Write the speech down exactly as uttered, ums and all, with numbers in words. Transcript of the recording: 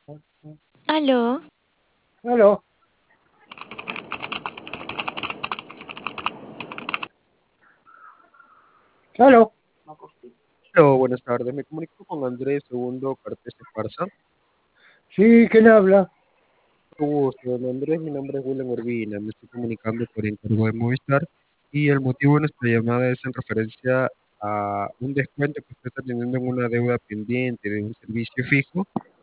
Aló, Aló, aló. Hola, buenas tardes. Me comunico con Andrés Segundo Cartes Esparza. Sí, ¿quién habla? Mucho gusto, don Andrés. Mi nombre es William Urbina. Me estoy comunicando por encargo de Movistar. Y el motivo de nuestra llamada es en referencia a un descuento que usted está teniendo en una deuda pendiente de un servicio fijo.